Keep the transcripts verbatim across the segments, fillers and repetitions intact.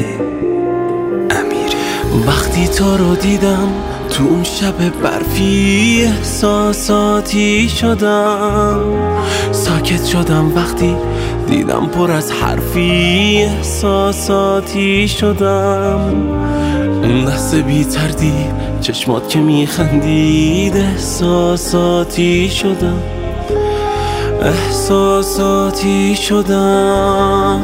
امیری. وقتی تو رو دیدم تو اون شب برفی احساساتی شدم، ساکت شدم وقتی دیدم پر از حرفی احساساتی شدم. اون لحظه بی تردید چشمات که میخندید احساساتی شدم، احساساتی شدم.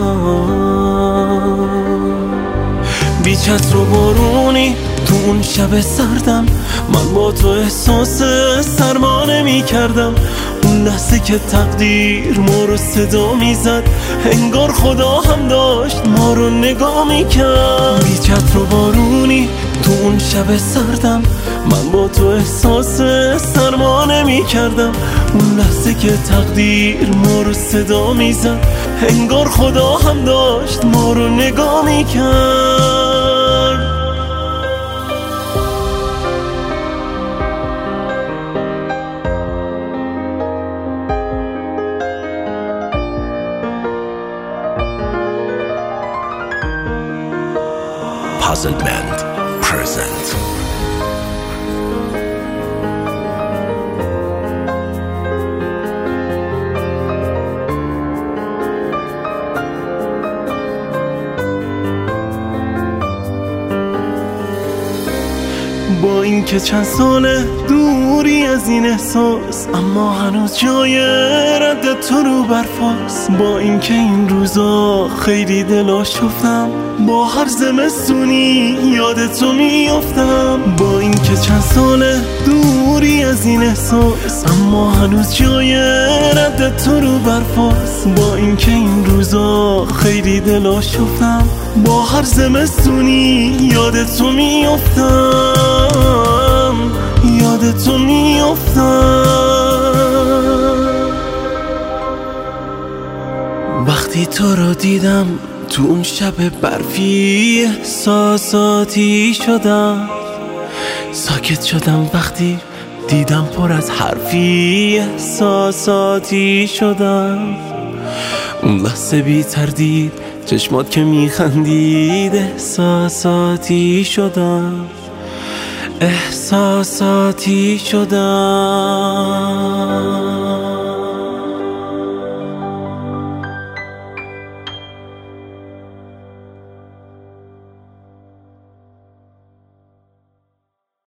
بی چتر و بارونی تو اون شب سردم، من با تو احساس سرما نمی کردم. اون لحظه که تقدیر ما رو صدا می زد، انگار خدا هم داشت ما رو نگاه می کرد. بی چتر و بارونی تو اون شب سردم، من با تو احساس سرما نمی کردم. اون لحظه که تقدیر ما رو صدا می زد، انگار خدا هم داشت ما رو نگاه می کرد. Puzzle Band present. با این که چند ساله دوری از این احساس، اما هنوز جای رد تو رو برفاست. با این که این روزا خیلی دلا شفتم، با هر زمستونی یاد تو میافتم. با این که چند ساله دوری از این احساس، اما هنوز جای رد تو رو برفاست. با این که این روزا خیلی دلا شفتم، با هر زمستونی یاد تو میافتم، یاد تو میافتم. وقتی تو رو دیدم تو اون شب برفی احساساتی شدم، ساکت شدم وقتی دیدم پر از حرفی احساساتی شدم. اون لحظه بی تردید چشمات که میخندید احساساتی شدم، احساساتی شدم.